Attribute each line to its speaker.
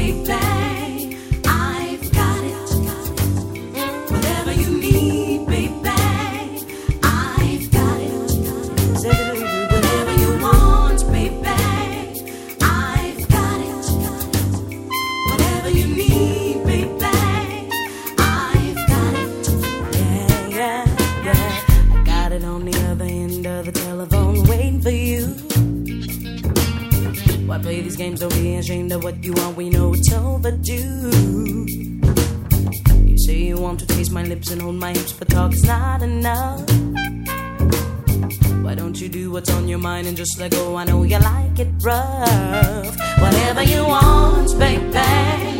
Speaker 1: baby. I've got it. Whatever you need, baby. I've got it. Whatever you want, baby. I've got it. Whatever you need, baby. I've got it. Yeah, yeah, yeah. I got it on the other end of the telephone waiting for you. Why play these games? Don't be ashamed of what you want. We know it's overdue. You say you want to taste my lips and hold my hips, but talk's not enough. Why don't you do what's on your mind and just let go? I know you like it rough. Whatever you want, baby.